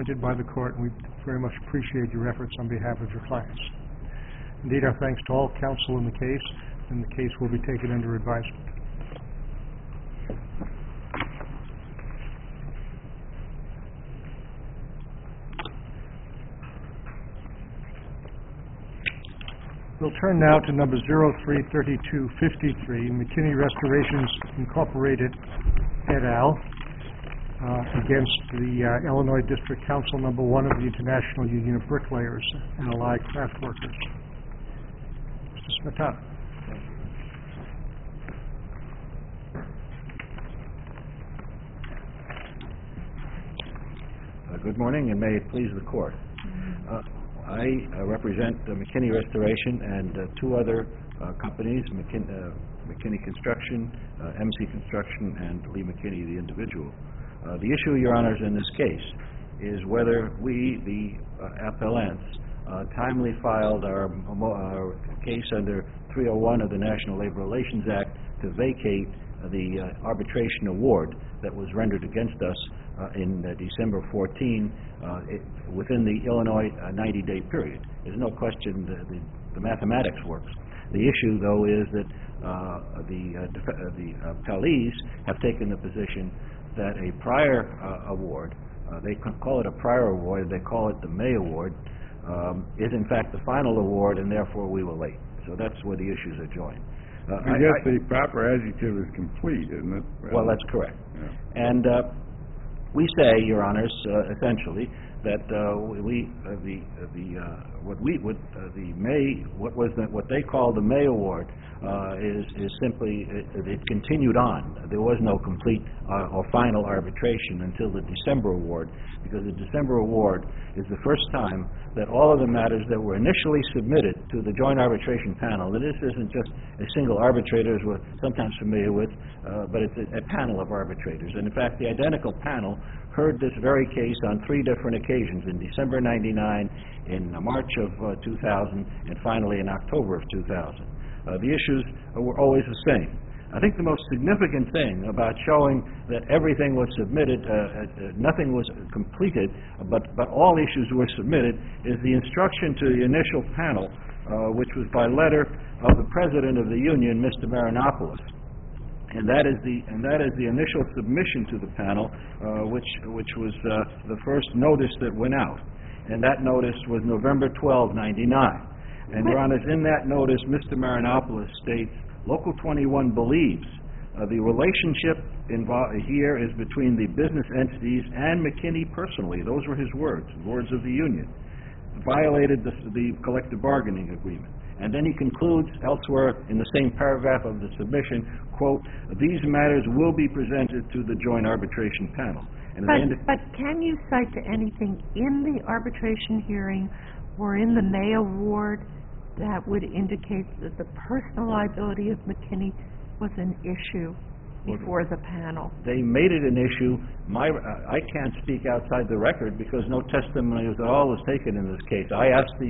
appointed by the court, and we very much appreciate your efforts on behalf of your clients. Indeed, our thanks to all counsel in the case, and the case will be taken under advisement. We'll turn now to number 033253, McKinney Restorations Incorporated et al. Against the Illinois District Council number 1 of the International Union of Bricklayers and Allied Craft Workers. Mr. Smetana. Good morning, and may it please the court. I represent McKinney Restoration and two other companies, McKinney Construction, MC Construction, and Lee McKinney, the individual. The issue, Your Honors, in this case is whether we, the appellants, timely filed our case under 301 of the National Labor Relations Act to vacate the arbitration award that was rendered against us in December 14 within the Illinois 90-day period. There's no question the mathematics works. The issue, though, is that the appellees have taken the position that a prior award, they call it a prior award, they call it the May award, is in fact the final award, and therefore we were late. So that's where the issues are joined. I guess the proper adjective is complete, isn't it? Well, that's correct. Yeah. And we say, Your Honors, essentially, that what they call the May award is simply it continued on. There was no complete or final arbitration until the December award, because the December award is the first time that all of the matters that were initially submitted to the joint arbitration panel, that this isn't just a single arbitrator, as we're sometimes familiar with, but it's a panel of arbitrators. And in fact, the identical panel heard this very case on 3 different occasions: in December 99, in March of 2000, and finally in October of 2000. The issues were always the same. I think the most significant thing about showing that everything was submitted, nothing was completed, but all issues were submitted, is the instruction to the initial panel, which was by letter of the president of the union, Mr. Marinopoulos. And that is the initial submission to the panel, which was the first notice that went out. And that notice was November 12, 99. And, Your Honors, in that notice, Mr. Marinopoulos states, Local 21 believes the relationship here is between the business entities and McKinney personally. Those were his words of the union. Violated the collective bargaining agreement. And then he concludes elsewhere in the same paragraph of the submission, quote, these matters will be presented to the joint arbitration panel. And but can you cite to anything in the arbitration hearing or in the May award that would indicate that the personal liability of McKinney was an issue before the panel? They made it an issue. I can't speak outside the record because no testimony at all was taken in this case. I asked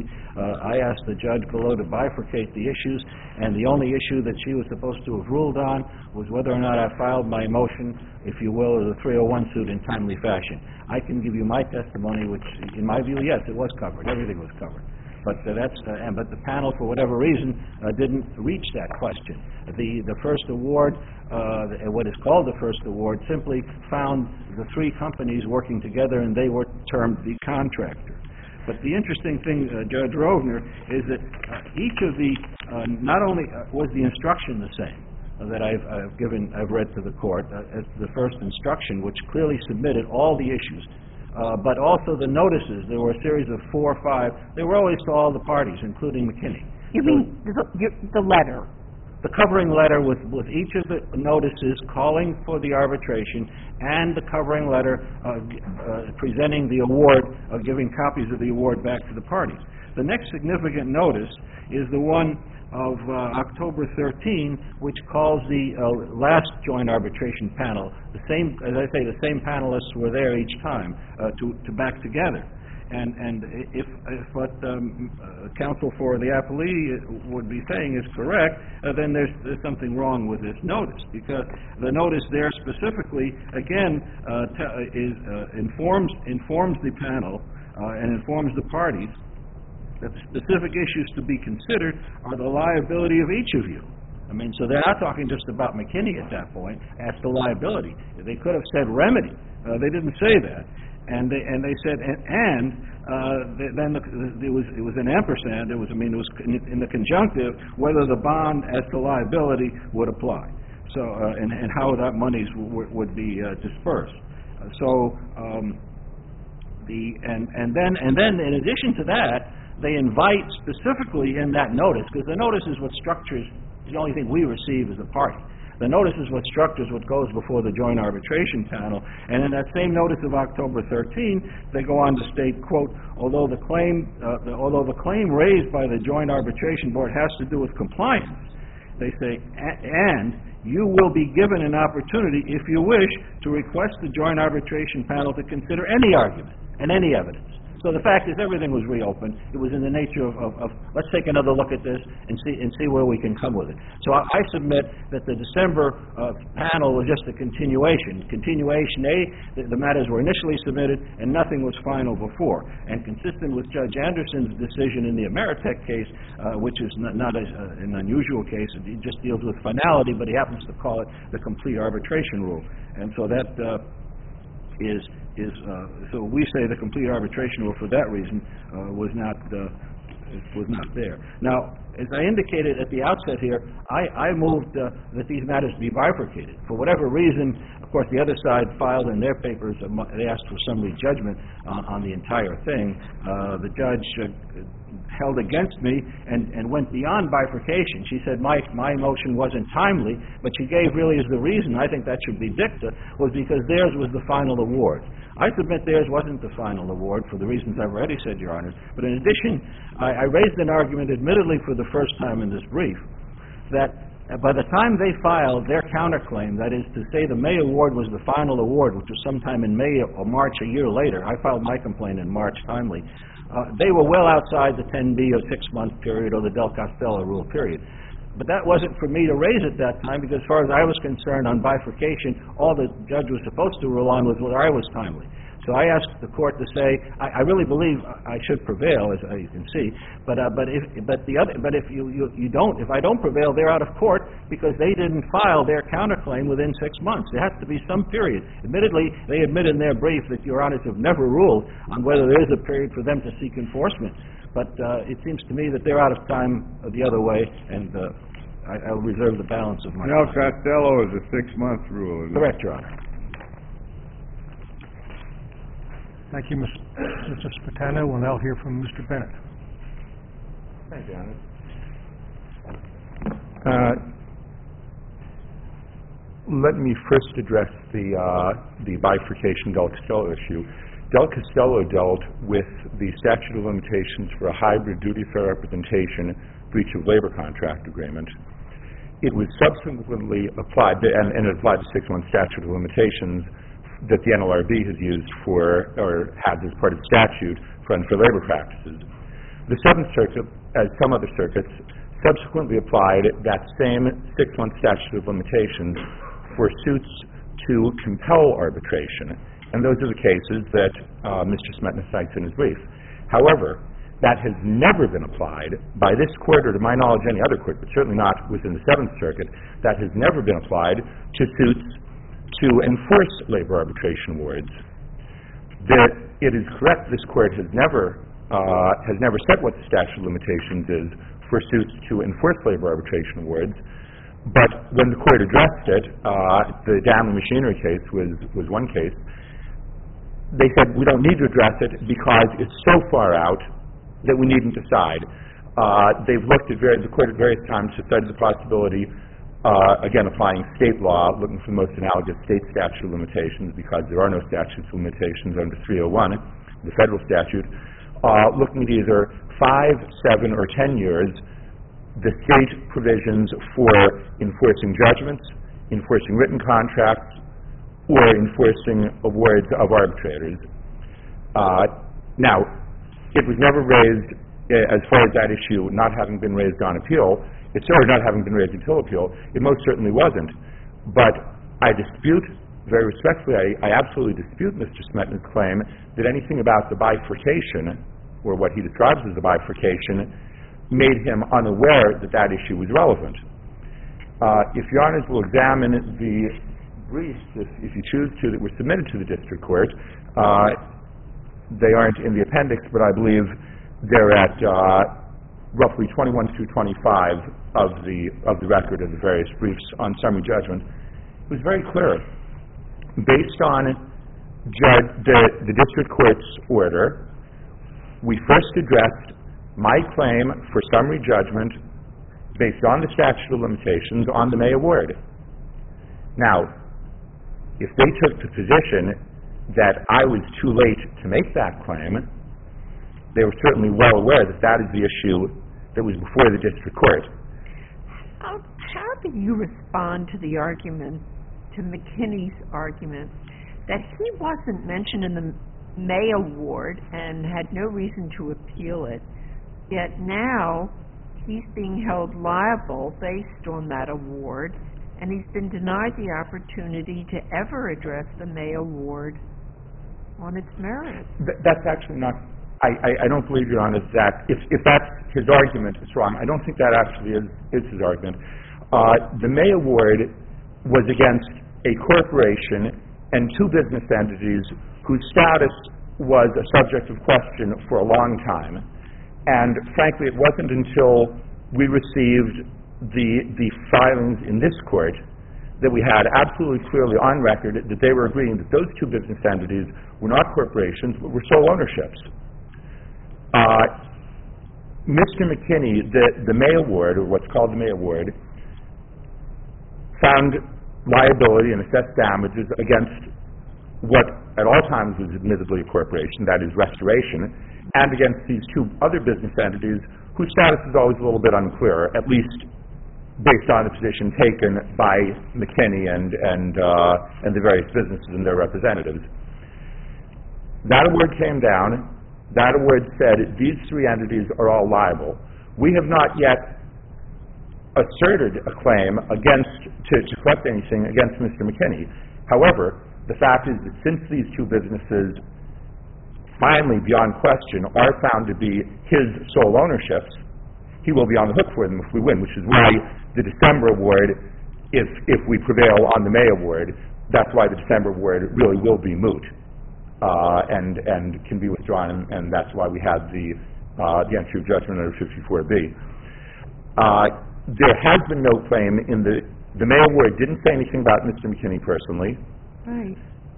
the judge below to bifurcate the issues, and the only issue that she was supposed to have ruled on was whether or not I filed my motion, if you will, or the 301 suit in timely fashion. I can give you my testimony, which, in my view, yes, it was covered. Everything was covered. But but the panel, for whatever reason, didn't reach that question. The first award, what is called the first award, simply found the 3 companies working together, and they were termed the contractor. But the interesting thing, Judge Rovner, is that each of the not only was the instruction the same that I've read to the court as the first instruction, which clearly submitted all the issues. But also the notices. There were a series of 4 or 5. They were always to all the parties, including McKinney. You mean the letter? The covering letter with each of the notices calling for the arbitration, and the covering letter presenting the award, giving copies of the award back to the parties. The next significant notice is the one of October 13, which calls the last joint arbitration panel. The same, as I say, the same panelists were there each time to back together. And if what counsel for the appellee would be saying is correct, then there's something wrong with this notice, because the notice there specifically, again, informs the panel and informs the parties that the specific issues to be considered are the liability of each of you. I mean, so they're not talking just about McKinney at that point as to liability. They could have said remedy. They didn't say that. And they said, then it was an ampersand. It was in the conjunctive whether the bond as to liability would apply. So and how that monies would be dispersed. And then in addition to that, they invite specifically in that notice, because the notice is what structures the only thing we receive as a party. The notice is what structures what goes before the joint arbitration panel, and in that same notice of October 13, they go on to state, quote, although the claim raised by the joint arbitration board has to do with compliance, they say, and you will be given an opportunity, if you wish, to request the joint arbitration panel to consider any argument and any evidence. So the fact is, everything was reopened. It was in the nature of let's take another look at this and see where we can come with it. So I submit that the December panel was just a continuation. The matters were initially submitted and nothing was final before. And consistent with Judge Anderson's decision in the Ameritech case, which is not an unusual case, it just deals with finality, but he happens to call it the complete arbitration rule. And so that so we say the complete arbitration rule for that reason was not there. Now, as I indicated at the outset here, I moved that these matters be bifurcated. For whatever reason, of course, the other side filed in their papers, they asked for summary judgment on the entire thing. The judge held against me and went beyond bifurcation. She said my motion wasn't timely, but she gave really as the reason, I think that should be dicta, was because theirs was the final award. I submit theirs wasn't the final award for the reasons I've already said, Your Honor. But in addition, I raised an argument, admittedly for the first time in this brief, that by the time they filed their counterclaim, that is to say the May award was the final award, which was sometime in May or March a year later, I filed my complaint in March timely, they were well outside the 10B or 6-month period or the Del Costello rule period. But that wasn't for me to raise at that time, because as far as I was concerned on bifurcation, all the judge was supposed to rule on was whether I was timely. So I asked the court to say, I really believe I should prevail, as you can see. But if I don't prevail, they're out of court because they didn't file their counterclaim within 6 months. There has to be some period. Admittedly, they admit in their brief that Your Honors have never ruled on whether there is a period for them to seek enforcement. But it seems to me that they're out of time the other way, and I'll reserve the balance of my time. Del Costello is a 6-month rule, isn't it? Correct, Your Honor. Thank you, Mr. Spatano. We'll now hear from Mr. Bennett. Thank you, Your Honor. Let me first address the bifurcation Del Costello issue. Del Costello dealt with the statute of limitations for a hybrid duty fair representation breach of labor contract agreement. It was subsequently applied, and it applied to 6-month statute of limitations that the NLRB has used for, or has as part of statute for unfair labor practices. The Seventh Circuit, as some other circuits, subsequently applied that same 6-month statute of limitations for suits to compel arbitration. And those are the cases that Mr. Smetana cites in his brief. However, that has never been applied by this court, or to my knowledge any other court, but certainly not within the Seventh Circuit. That has never been applied to suits to enforce labor arbitration awards. It is correct this court has never said what the statute of limitations is for suits to enforce labor arbitration awards. But when the court addressed it, the Dam and Machinery case was one case. They said we don't need to address it because it's so far out that we needn't decide. They've looked at the court at various times to study the possibility, again applying state law, looking for the most analogous state statute of limitations because there are no statutes of limitations under 301, the federal statute, looking at either 5, 7, or 10 years, the state provisions for enforcing judgments, enforcing written contracts, or enforcing awards of arbitrators. Now, it was never raised, as far as that issue not having been raised on appeal, not having been raised until appeal, it most certainly wasn't. But I dispute, very respectfully, I absolutely dispute Mr. Smetana's claim that anything about the bifurcation, or what he describes as the bifurcation, made him unaware that that issue was relevant. If Your Honors will examine the briefs, if you choose to, that were submitted to the district court, they aren't in the appendix, but I believe they're at roughly 21 through 25 of the record of the various briefs on summary judgment. It was very clear. Based on the district court's order, we first addressed my claim for summary judgment based on the statute of limitations on the May award. Now, if they took the position that I was too late to make that claim, they were certainly well aware that that is the issue that was before the district court. How do you respond to the argument, to McKinney's argument, that he wasn't mentioned in the May award and had no reason to appeal it, yet now he's being held liable based on that award, and he's been denied the opportunity to ever address the May award on its merits? That's actually not... I don't believe, Your Honor, that if that's his argument, it's wrong. I don't think that actually is his argument. The May award was against a corporation and two business entities whose status was a subject of question for a long time. And frankly, it wasn't until we received the filings in this court that we had absolutely clearly on record that they were agreeing that those two business entities were not corporations, but were sole ownerships. Mr. McKinney, the May award, or what's called the May award, found liability and assessed damages against what at all times was admittedly a corporation, that is Restoration, and against these two other business entities whose status is always a little bit unclear, at least based on the position taken by McKinney and the various businesses and their representatives. That award came down. That award said these three entities are all liable. We have not yet asserted a claim to collect anything against Mr. McKinney. However, the fact is that since these two businesses finally, beyond question, are found to be his sole ownerships, he will be on the hook for them if we win, which is why the December award, if we prevail on the May award, that's why the December award really will be moot and can be withdrawn, and that's why we had the entry of judgment under 54B. There has been no claim in the May award didn't say anything about Mr. McKinney personally. Right.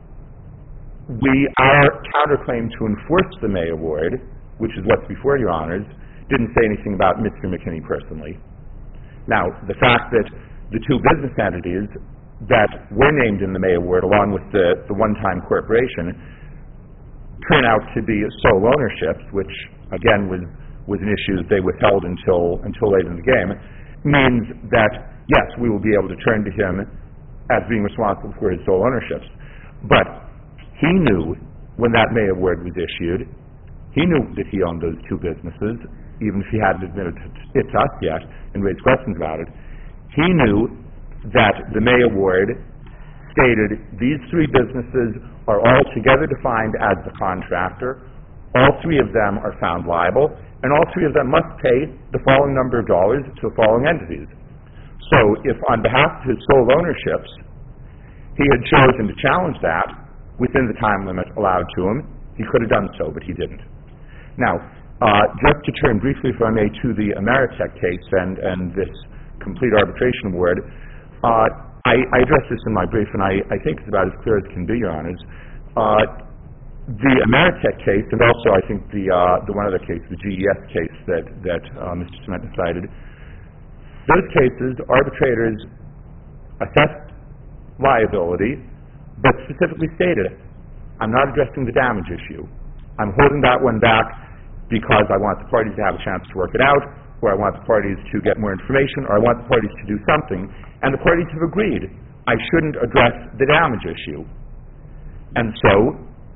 Our counterclaim to enforce the May award, which is what's before Your Honors, didn't say anything about Mr. McKinney personally. Now, the fact that the two business entities that were named in the May award, along with the one-time corporation, turn out to be sole ownerships, which again was an issue that they withheld until late in the game, means that yes, we will be able to turn to him as being responsible for his sole ownerships. But he knew when that May award was issued, he knew that he owned those two businesses, even if he hadn't admitted it to us yet and raised questions about it. He knew that the May award stated these three businesses are all together defined as the contractor, all three of them are found liable, and all three of them must pay the following number of dollars to the following entities. So if on behalf of his sole ownerships, he had chosen to challenge that within the time limit allowed to him, he could have done so, but he didn't. Now, just to turn briefly, if I may, to the Ameritech case and this complete arbitration award, I addressed this in my brief, and I think it's about as clear as can be, Your Honors. The Ameritech case, and also I think the one other case, the GES case that Mr. Cement cited, those cases, arbitrators assessed liability, but specifically stated, I'm not addressing the damage issue. I'm holding that one back because I want the parties to have a chance to work it out, or I want the parties to get more information, or I want the parties to do something, and the parties have agreed I shouldn't address the damage issue. And so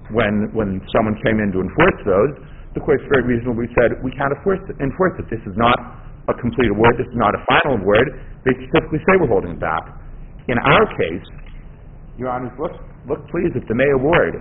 when someone came in to enforce those, the courts very reasonably said, we can't enforce it. This is not a complete award. This is not a final award. They specifically say we're holding it back. In our case, Your Honors, look please at the May award.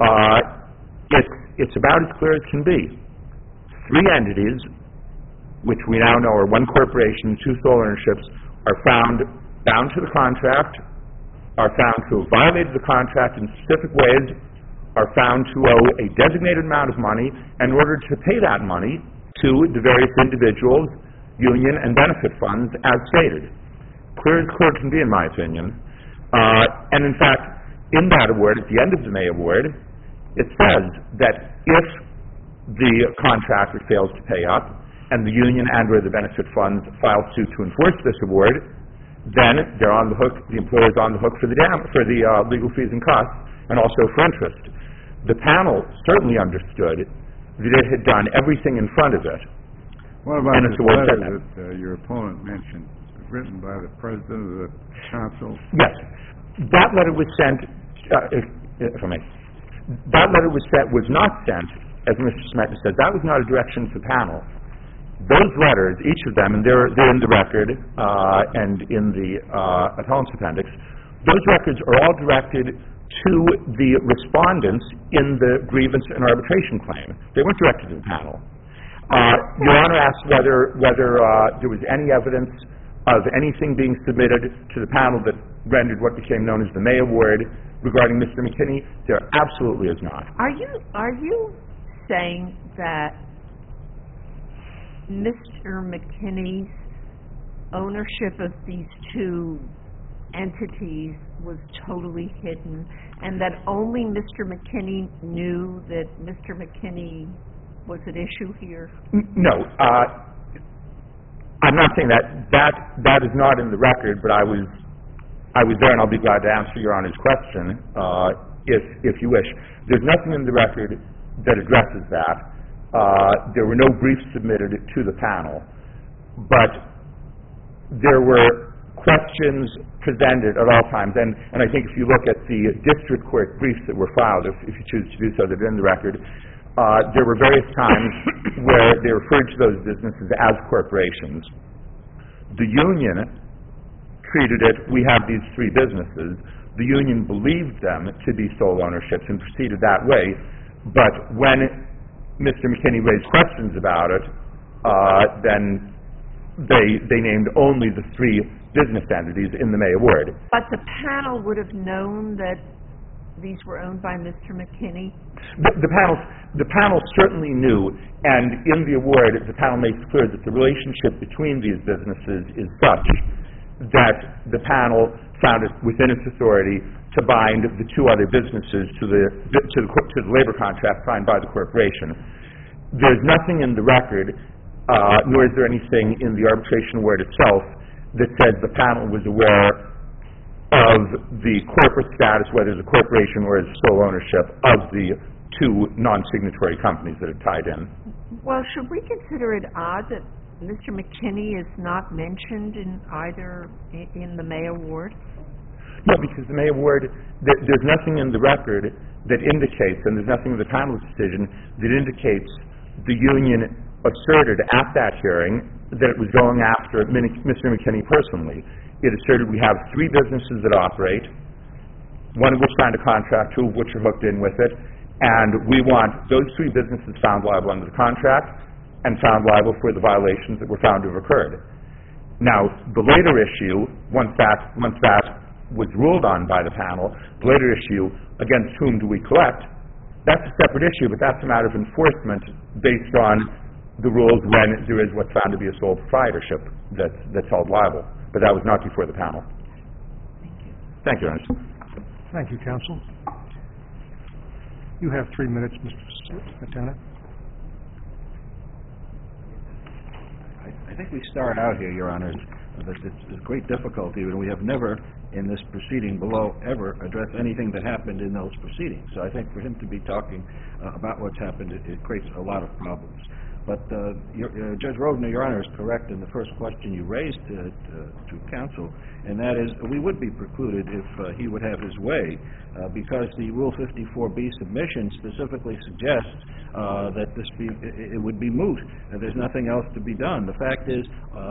It's about as clear as can be. 3 entities, which we now know are 1 corporation, 2 sole ownerships, are found bound to the contract, are found to have violated the contract in specific ways, are found to owe a designated amount of money, and in order to pay that money to the various individuals, union, and benefit funds as stated. Clear as clear can be, in my opinion. And in fact, in that award, at the end of the May award, it says that if the contractor fails to pay up, and the union and/or the benefit funds file suit to enforce this award, then they're on the hook. The employer's on the hook for the legal fees and costs, and also for interest. The panel certainly understood that it had done everything in front of it. What about And this it's a word letter that your opponent mentioned, written by the president of the council? Yes, that letter was sent. If I may, that letter was not sent, as Mr. Smetana said. That was not a direction to the panel. Those letters, each of them, and they're in the record and in the appellant's appendix, those records are all directed to the respondents in the grievance and arbitration claim. They weren't directed to the panel. Your Honor asked whether there was any evidence of anything being submitted to the panel that rendered what became known as the May Award regarding Mr. McKinney. There absolutely is not. Are you saying that Mr. McKinney's ownership of these 2 entities was totally hidden, and that only Mr. McKinney knew that Mr. McKinney was at issue here? No. I'm not saying that. That is not in the record, but I was there, and I'll be glad to answer Your Honor's question if you wish. There's nothing in the record that addresses that. There were no briefs submitted to the panel, but there were questions presented at all times, and I think if you look at the district court briefs that were filed, if you choose to do so, that are in the record, there were various times where they referred to those businesses as corporations. The union treated it, we have these 3 businesses, the union believed them to be sole ownerships and proceeded that way, but when Mr. McKinney raised questions about it, then they named only the 3 business entities in the May Award. But the panel would have known that these were owned by Mr. McKinney? The panel certainly knew, and in the award, the panel makes clear that the relationship between these businesses is such that the panel found it within its authority to bind the 2 other businesses to the labor contract signed by the corporation. There's nothing in the record, nor is there anything in the arbitration award itself that said the panel was aware of the corporate status, whether it's a corporation or as sole ownership, of the 2 non-signatory companies that are tied in. Well, should we consider it odd that Mr. McKinney is not mentioned in either in the May Award? No, because the May Award, there's nothing in the record that indicates, and there's nothing in the panel's decision that indicates the union asserted at that hearing that it was going after Mr. McKinney personally. It asserted we have 3 businesses that operate, 1 of which signed a contract, 2 of which are hooked in with it, and we want those 3 businesses found liable under the contract and found liable for the violations that were found to have occurred. Now, the later issue, once that was ruled on by the panel, the later issue, against whom do we collect, that's a separate issue, but that's a matter of enforcement based on the rules when there is what's found to be a sole proprietorship that's held liable. But that was not before the panel. Thank you, Your Honor. Thank you, counsel. You have 3 minutes, Mr. Smetana. I think we start out here, Your Honors, that it's great difficulty, and we have never, in this proceeding below, ever addressed anything that happened in those proceedings. So I think for him to be talking about what's happened, it creates a lot of problems. But Judge Rodner, Your Honor, is correct in the first question you raised to counsel, and that is, we would be precluded if he would have his way, because the Rule 54B submission specifically suggests that it would be moot. There's nothing else to be done. The fact is,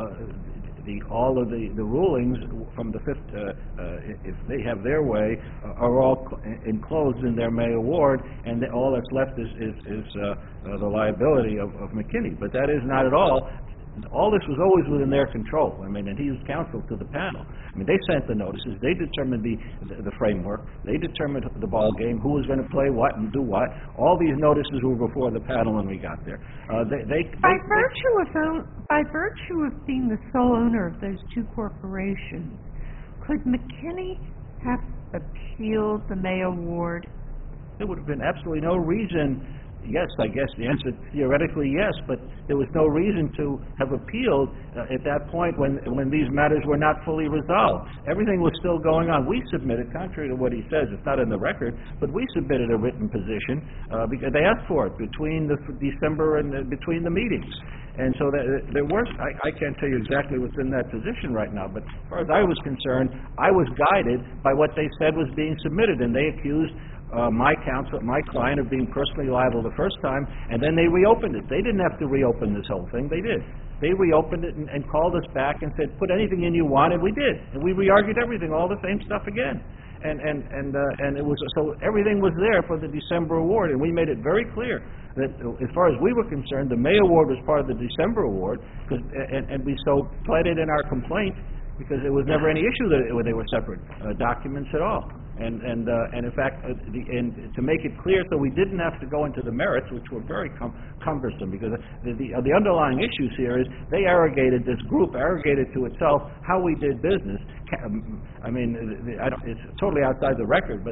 all of the rulings from the fifth, if they have their way, are all enclosed in their May award, and all that's left is the liability of McKinney. But that is not at all. All this was always within their control. I mean, and he was counsel to the panel. I mean, they sent the notices. They determined the framework. They determined the ball game, who was going to play what and do what. All these notices were before the panel when we got there. By virtue of being the sole owner of those two corporations, could McKinney have appealed the May award? There would have been absolutely no reason. Yes, I guess the answer theoretically yes, but there was no reason to have appealed at that point when these matters were not fully resolved. Everything was still going on. We submitted, contrary to what he says, it's not in the record, but we submitted a written position because they asked for it between the December and between the meetings. And so there weren't, I can't tell you exactly what's in that position right now, but as far as I was concerned, I was guided by what they said was being submitted, and they accused my client of being personally liable the first time, and then they reopened it. They didn't have to reopen this whole thing. They did. They reopened it and called us back and said, put anything in you want, and we did. And we re-argued everything, all the same stuff again. And it was, so everything was there for the December award, and we made it very clear that as far as we were concerned, the May award was part of the December award, and we so pled it in our complaint because there was never any issue that they were separate documents at all. And in fact, to make it clear, so we didn't have to go into the merits, which were very cumbersome, because the underlying issues here is this group arrogated to itself how we did business. I mean, it's totally outside the record, but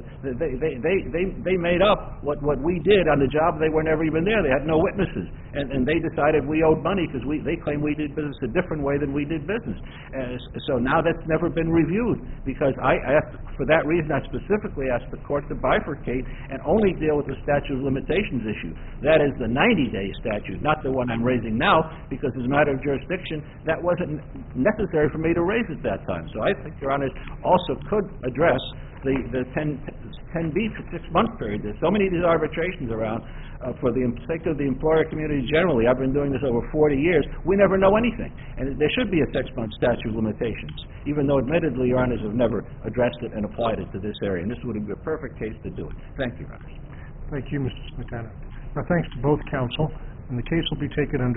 they made up what we did on the job. They were never even there. They had no witnesses, and they decided we owed money because they claimed we did business a different way than we did business. So now that's never been reviewed, because I asked, for that reason, I specifically asked the court to bifurcate and only deal with the statute of limitations issue. That is the 90-day statute, not the one I'm raising now, because as a matter of jurisdiction, that wasn't necessary for me to raise at that time. So I think Your Honors also could address the 10B for 6-month period. There's so many of these arbitrations around. For the sake of the employer community generally, I've been doing this over 40 years, we never know anything. And there should be a 6-month statute of limitations, even though admittedly Your Honors have never addressed it and applied it to this area. And this would be a perfect case to do it. Thank you, Your Honors. Thank you, Mr. Smetana. Our thanks to both counsel, and the case will be taken under